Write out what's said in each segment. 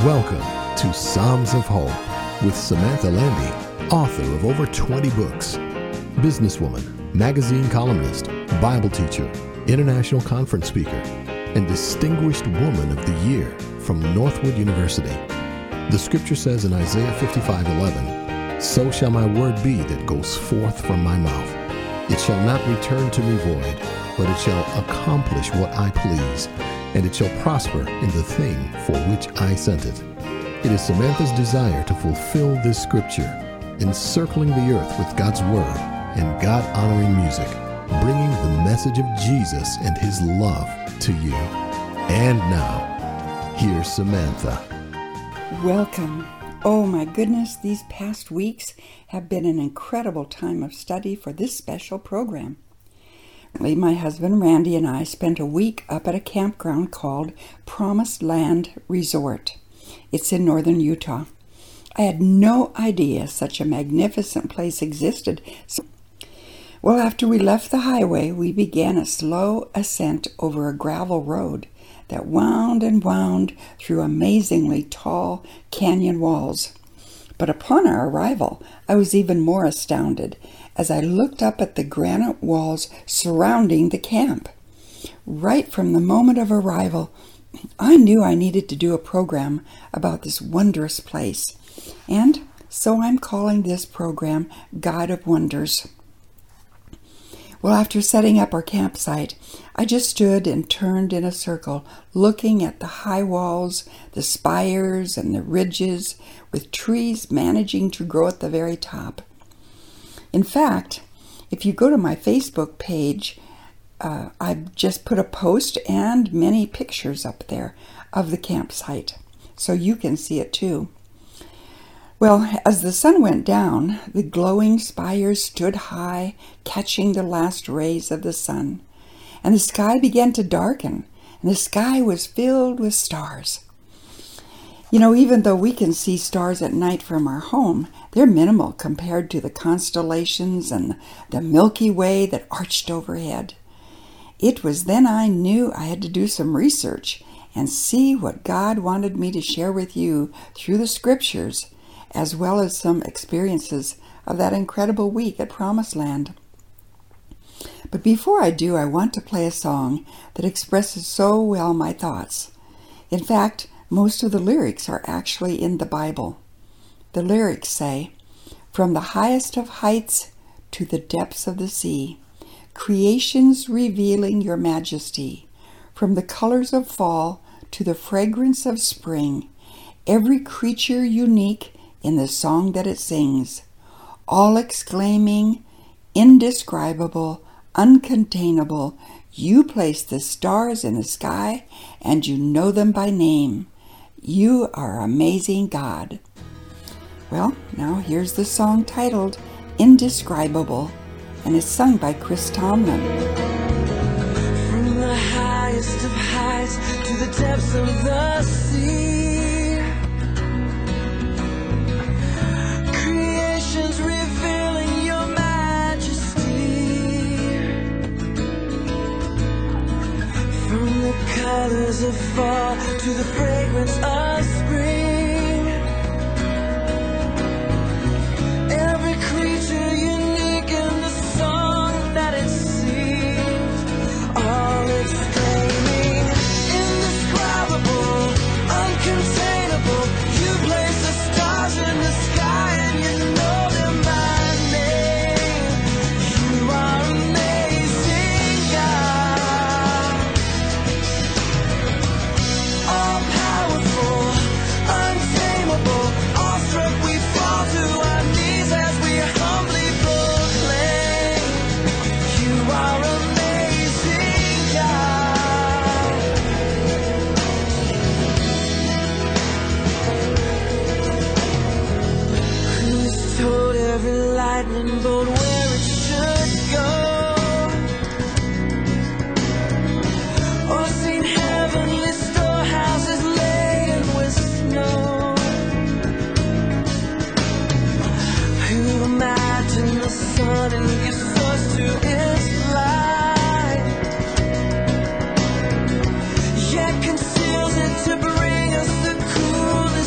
Welcome to Psalms of Hope with Samantha Landy, author of over 20 books, businesswoman, magazine columnist, Bible teacher, international conference speaker, and Distinguished Woman of the Year from Northwood University. The scripture says in Isaiah 55:11, "So shall my word be that goes forth from my mouth. It shall not return to me void, but it shall accomplish what I please, and it shall prosper in the thing for which I sent it." It is Samantha's desire to fulfill this scripture, encircling the earth with God's word and God-honoring music, bringing the message of Jesus and his love to you. And now, here's Samantha. Welcome. Oh my goodness, these past weeks have been an incredible time of study for this special program. My husband Randy and I spent a week up at a campground called Promised Land Resort. It's in northern Utah. I had no idea such a magnificent place existed. Well, after we left the highway, we began a slow ascent over a gravel road that wound and wound through amazingly tall canyon walls. But upon our arrival, I was even more astounded as I looked up at the granite walls surrounding the camp. Right from the moment of arrival, I knew I needed to do a program about this wondrous place, and so I'm calling this program God of Wonders. Well, after setting up our campsite, I just stood and turned in a circle, looking at the high walls, the spires, and the ridges, with trees managing to grow at the very top. In fact, if you go to my Facebook page, I've just put a post and many pictures up there of the campsite, so you can see it too. Well, as the sun went down, the glowing spires stood high, catching the last rays of the sun, and the sky began to darken, and the sky was filled with stars. You know, even though we can see stars at night from our home, they're minimal compared to the constellations and the Milky Way that arched overhead. It was then I knew I had to do some research and see what God wanted me to share with you through the scriptures, as well as some experiences of that incredible week at Promised Land. But before I do, I want to play a song that expresses so well my thoughts. In fact, most of the lyrics are actually in the Bible. The lyrics say, "From the highest of heights to the depths of the sea, creations revealing your majesty. From the colors of fall to the fragrance of spring, every creature unique in the song that it sings, all exclaiming, indescribable, uncontainable, you place the stars in the sky and you know them by name. You are amazing, God." Well, now here's the song titled Indescribable, and it's sung by Chris Tomlin. From the highest of heights to the depths of the sea, creations revealing your majesty. From the colors of fall to the fragrance of spring, every creature unique in the song that it sings, all exclaiming, indescribable, uncontainable, you place the stars in the sky and you know them by name. You are amazing, God. All powerful, untamable, awestruck we fall to our knees as we humbly proclaim, you are amazing, God. Who's told every lightning bolt where it should go, or seen heavenly storehouses laden with snow? Who imagined the sun and gives source to its light, yet conceals it to bring us the coolness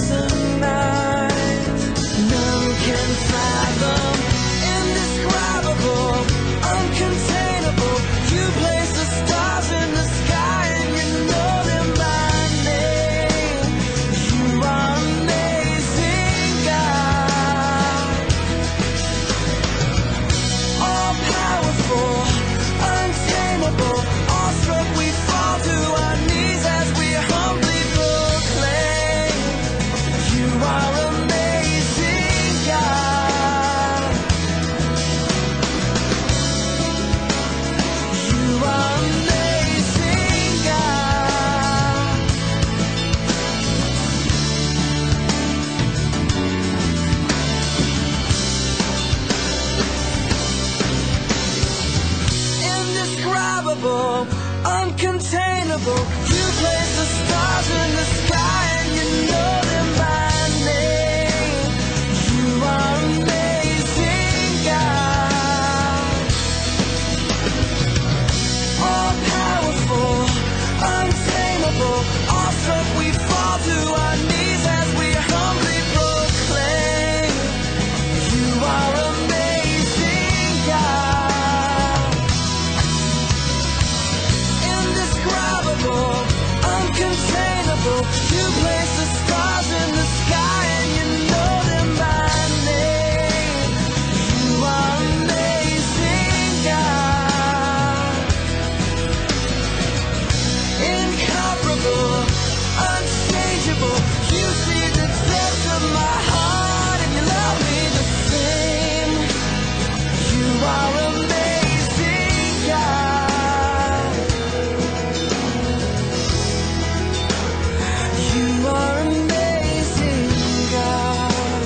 unreachable. You see the depths of my heart and you love me the same. You are amazing, God. You are amazing, God.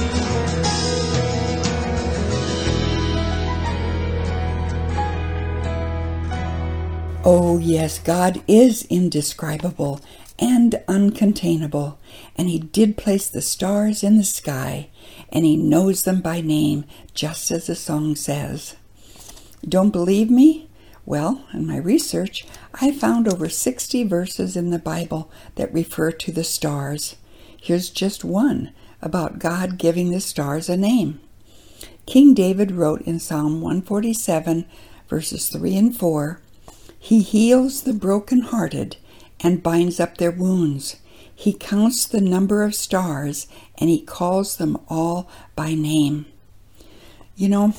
Oh, yes, God is indescribable and uncontainable, and He did place the stars in the sky, and He knows them by name, just as the song says. Don't believe me? Well, in my research, I found over 60 verses in the Bible that refer to the stars. Here's just one about God giving the stars a name. King David wrote in Psalm 147, verses 3 and 4, He heals the brokenhearted and binds up their wounds. He counts the number of stars, and He calls them all by name. You know,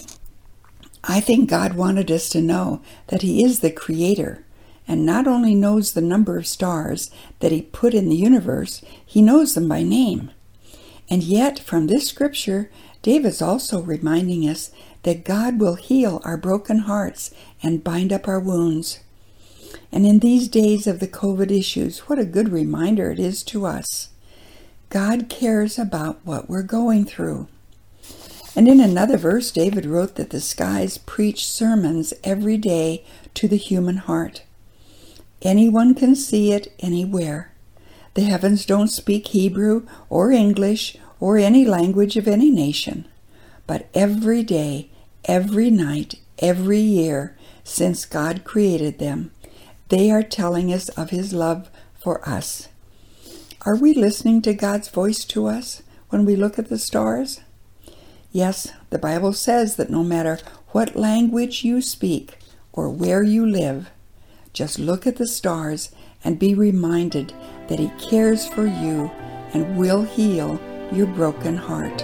I think God wanted us to know that He is the Creator, and not only knows the number of stars that He put in the universe, He knows them by name. And yet, from this scripture, David's also reminding us that God will heal our broken hearts and bind up our wounds. And in these days of the COVID issues, what a good reminder it is to us. God cares about what we're going through. And in another verse, David wrote that the skies preach sermons every day to the human heart. Anyone can see it anywhere. The heavens don't speak Hebrew or English or any language of any nation. But every day, every night, every year, since God created them, they are telling us of His love for us. Are we listening to God's voice to us when we look at the stars? Yes, the Bible says that no matter what language you speak or where you live, just look at the stars and be reminded that He cares for you and will heal your broken heart.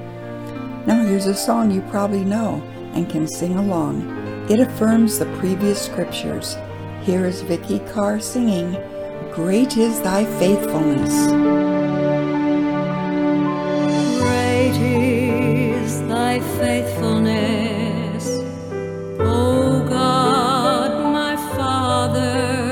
Now here's a song you probably know and can sing along. It affirms the previous scriptures. Here is Vicky Carr singing, Great is Thy Faithfulness. Great is Thy faithfulness, O God, my Father.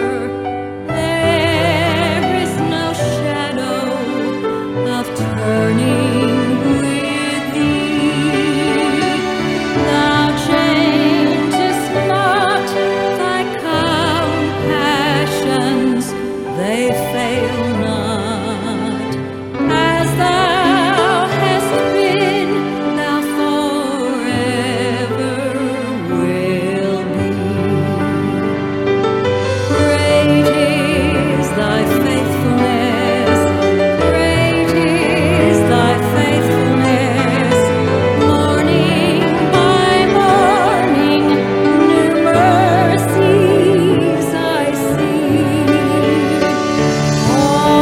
There is no shadow of turning with Thee. Thou changest not Thy compassions, they fail not. As Thou hast been, Thou forever will be. Great is Thy faithfulness, great is Thy faithfulness. Morning by morning, new mercies I see. All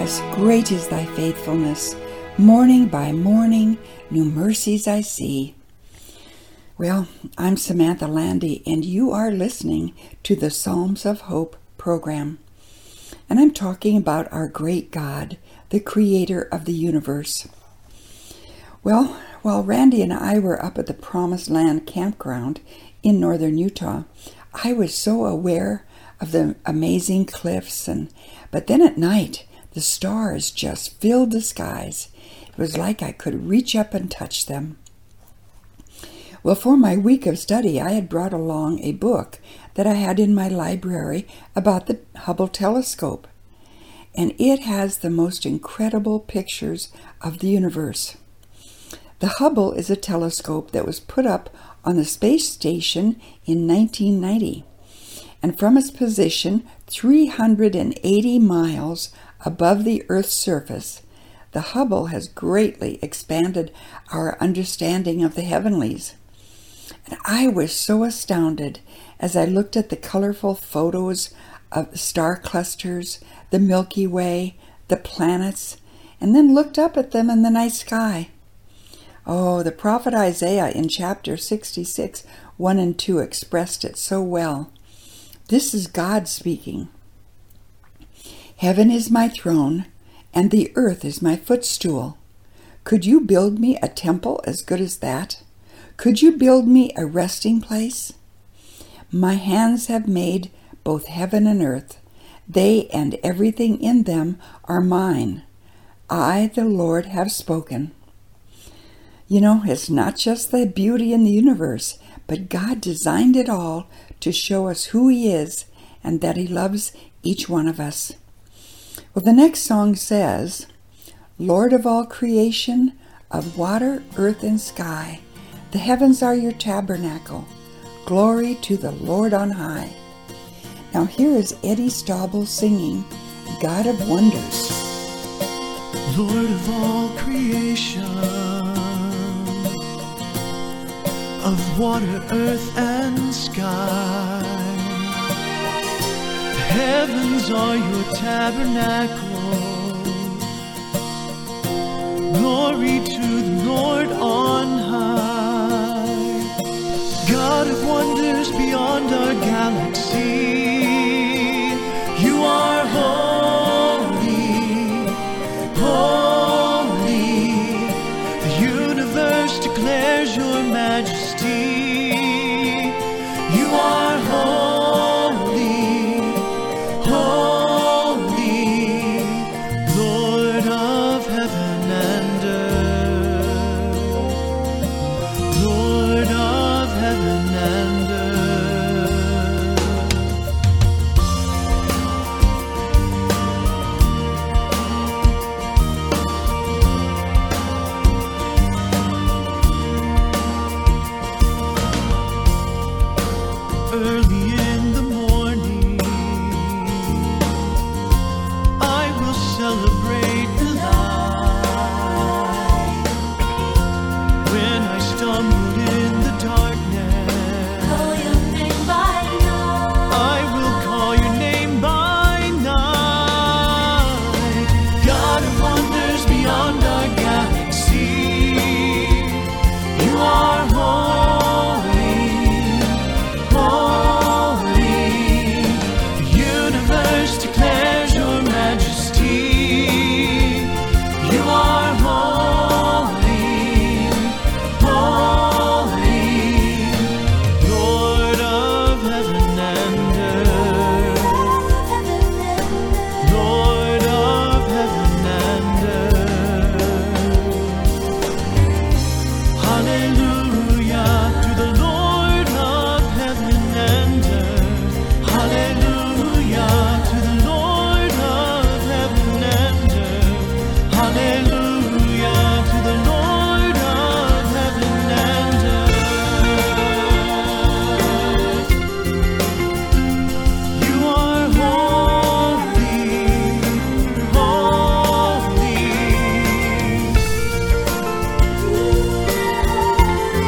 Yes, great is thy faithfulness. Morning by morning, new mercies I see. Well, I'm Samantha Landy, and you are listening to the Psalms of Hope program. And I'm talking about our great God, the creator of the universe. Well, while Randy and I were up at the Promised Land campground in northern Utah, I was so aware of the amazing cliffs, but then at night, the stars just filled the skies. It was like I could reach up and touch them. Well, for my week of study, I had brought along a book that I had in my library about the Hubble telescope, and it has the most incredible pictures of the universe. The Hubble is a telescope that was put up on the space station in 1990, and from its position 380 miles above the Earth's surface, the Hubble has greatly expanded our understanding of the heavenlies. And I was so astounded as I looked at the colorful photos of the star clusters, the Milky Way, the planets, and then looked up at them in the night sky. Oh, the prophet Isaiah in chapter 66, 1 and 2 expressed it so well. This is God speaking. Heaven is my throne, and the earth is my footstool. Could you build me a temple as good as that? Could you build me a resting place? My hands have made both heaven and earth. They and everything in them are mine. I, the Lord, have spoken. You know, it's not just the beauty in the universe, but God designed it all to show us who He is and that He loves each one of us. Well, the next song says, Lord of all creation, of water, earth, and sky, the heavens are your tabernacle. Glory to the Lord on high. Now here is Eddie Staubel singing, God of Wonders. Lord of all creation, of water, earth, and sky, the heavens are your tabernacle. Glory to the Lord on high. God of wonders beyond our galaxy, you are holy, holy. The universe declares your majesty. You are holy, holy, Lord of heaven and earth, Lord of heaven and earth. Early in the morning, I will celebrate the light. When I stumbled in the darkness, Call your name by night. I will call your name by night. God of wonders beyond our galaxy, you are holy, holy. The universe declares your majesty. You are holy, holy, Lord of heaven and earth, Lord of heaven and earth. Hallelujah to the Lord of heaven and earth. Hallelujah to the Lord of heaven and earth. Hallelujah to the Lord of heaven and earth. You are holy, holy.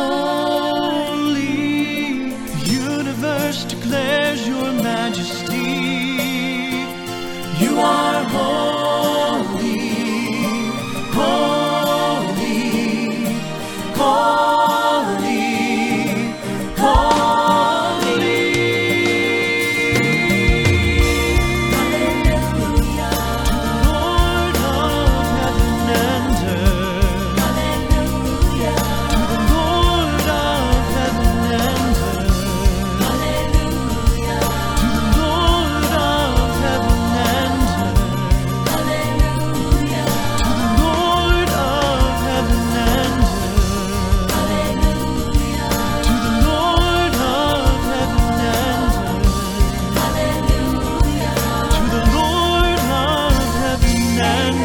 Holy, the universe declares your majesty. You are holy, holy, holy, holy. Hallelujah. Lord of heaven and earth. Hallelujah. The Lord of heaven and earth. Hallelujah. The Lord of heaven and earth. Hallelujah. The Lord of heaven and earth. Hallelujah. To the Lord of heaven and earth. Hallelujah. To the Lord of heaven and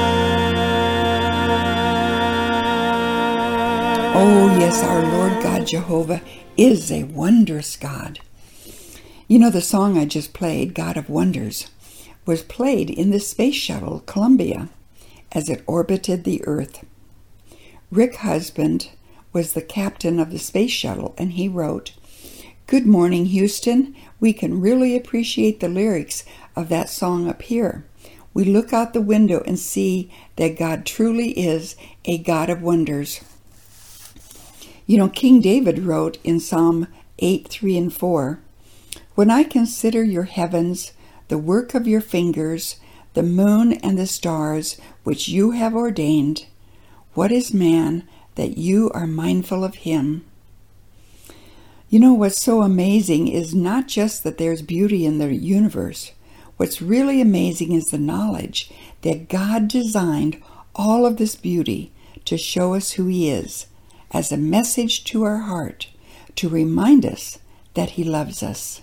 earth. Oh, yes, our Lord God Jehovah is a wondrous God. You know, the song I just played, God of Wonders, was played in the space shuttle Columbia as it orbited the Earth. Rick Husband was the captain of the space shuttle, and he wrote, "Good morning, Houston. We can really appreciate the lyrics of that song up here. We look out the window and see that God truly is a God of wonders." You know, King David wrote in Psalm 8, 3 and 4, "When I consider your heavens, the work of your fingers, the moon and the stars which you have ordained, what is man that you are mindful of him?" You know, what's so amazing is not just that there's beauty in the universe. What's really amazing is the knowledge that God designed all of this beauty to show us who he is, as a message to our heart, to remind us that he loves us.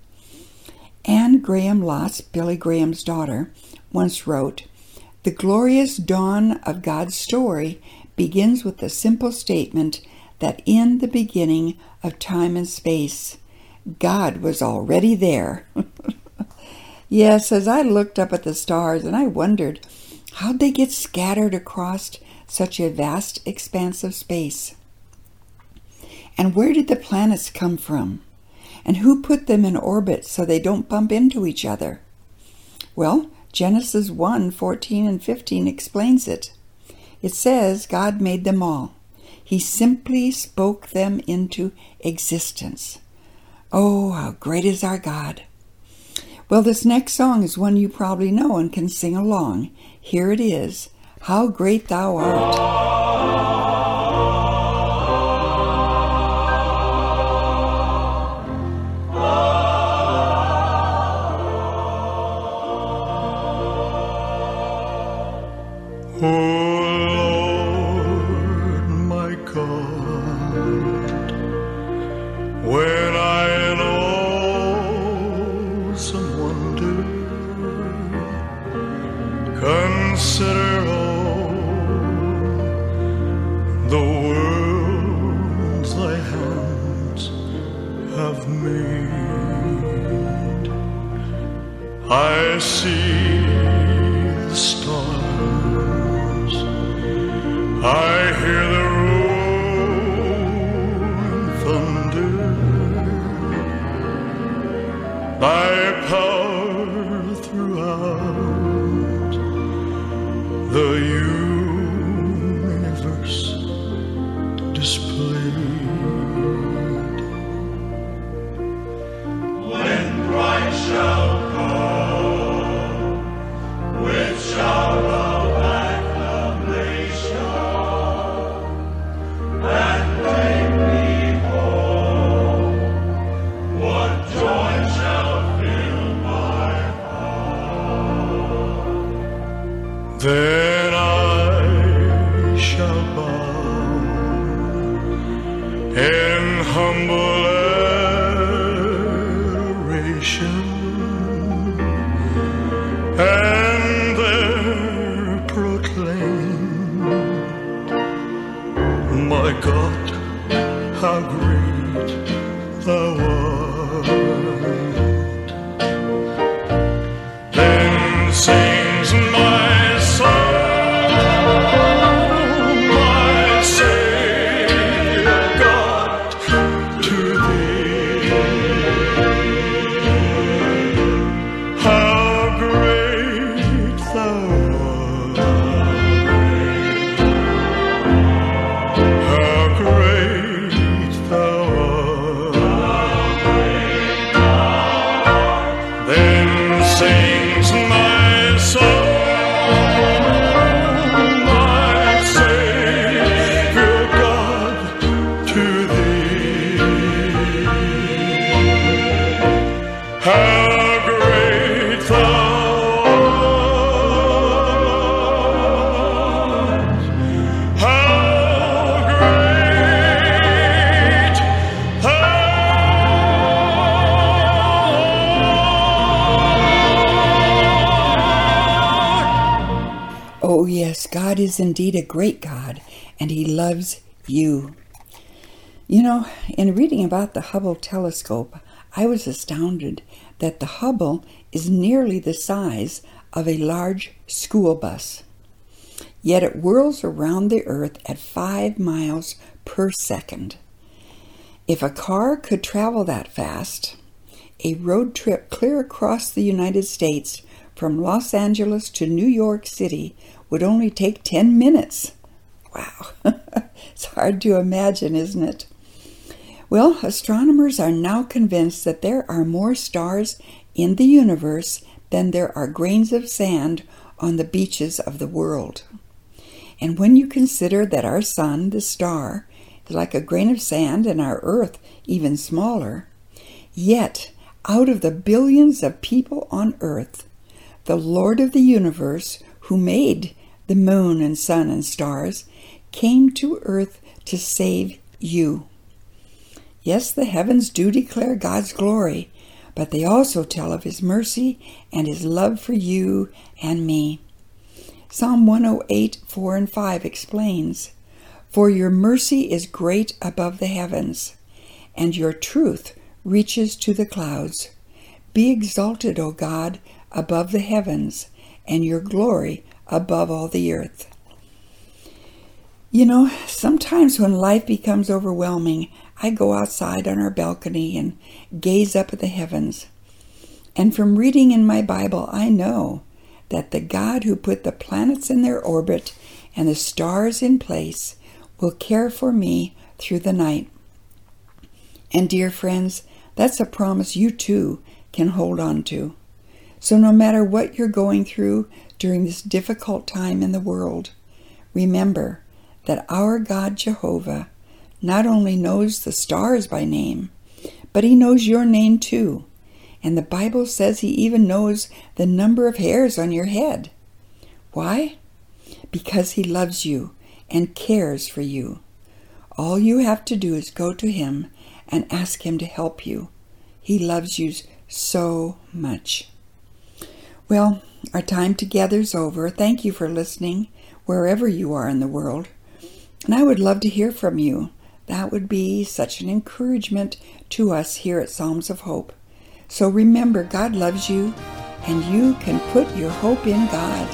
Anne Graham Lotz, Billy Graham's daughter, once wrote, "The glorious dawn of God's story begins with the simple statement that in the beginning of time and space, God was already there." Yes, as I looked up at the stars and I wondered, how'd they get scattered across such a vast expanse of space? And where did the planets come from? And who put them in orbit so they don't bump into each other? Well, Genesis 1, 14 and 15 explains it. It says God made them all. He simply spoke them into existence. Oh, how great is our God. Well, this next song is one you probably know and can sing along. Here it is, "How Great Thou Art." O Lord, my God, when I in awesome wonder consider all the worlds thy hands have made, I see the stars, I hear the rolling thunder, thy power throughout the universe displayed. When Christ shall come with shout of acclamation and take me home, what joy shall fill my heart? Then I shall bow in humble adoration, and there proclaim, my God, how great thou art. Then sings my soul, my Savior God. to thee. How great thou art! How great thou art! Oh, yes, God is indeed a great God, and He loves you. You know, in reading about the Hubble telescope, I was astounded that the Hubble is nearly the size of a large school bus. Yet it whirls around the Earth at 5 miles per second. If a car could travel that fast, a road trip clear across the United States from Los Angeles to New York City would only take 10 minutes. Wow, it's hard to imagine, isn't it? Well, astronomers are now convinced that there are more stars in the universe than there are grains of sand on the beaches of the world. And when you consider that our sun, the star, is like a grain of sand and our Earth even smaller, yet out of the billions of people on Earth, the Lord of the universe, who made the moon and sun and stars, came to Earth to save you. Yes, the heavens do declare God's glory, but they also tell of His mercy and His love for you and me. Psalm 108, 4 and 5 explains, "For your mercy is great above the heavens, and your truth reaches to the clouds. Be exalted, O God, above the heavens, and your glory above all the earth." You know, sometimes when life becomes overwhelming, I go outside on our balcony and gaze up at the heavens. And from reading in my Bible, I know that the God who put the planets in their orbit and the stars in place will care for me through the night. And dear friends, that's a promise you too can hold on to. So no matter what you're going through during this difficult time in the world, remember that our God Jehovah not only knows the stars by name, but He knows your name too. And the Bible says He even knows the number of hairs on your head. Why? Because He loves you and cares for you. All you have to do is go to Him and ask Him to help you. He loves you so much. Well, our time together is over. Thank you for listening wherever you are in the world. And I would love to hear from you. That would be such an encouragement to us here at Psalms of Hope. So remember, God loves you, and you can put your hope in God.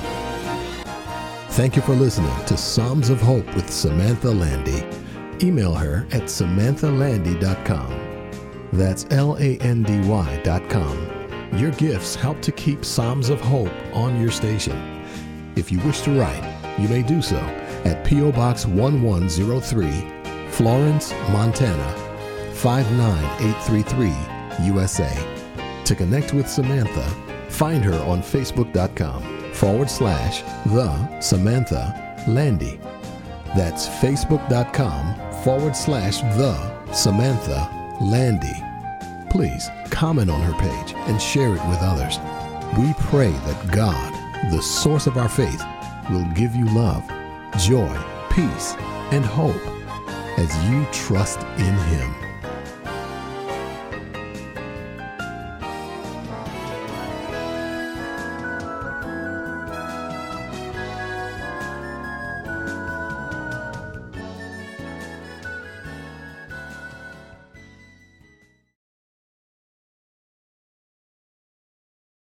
Thank you for listening to Psalms of Hope with Samantha Landy. Email her at samanthalandy.com. That's LANDY.com. Your gifts help to keep Psalms of Hope on your station. If you wish to write, you may do so at P.O. Box 1103, Florence, Montana 59833, USA. To connect with Samantha, find her on Facebook.com/The Samantha Landy. That's Facebook.com/The Samantha Landy. Please comment on her page and share it with others. We pray that God, the source of our faith, will give you love, joy, peace, and hope as you trust in Him.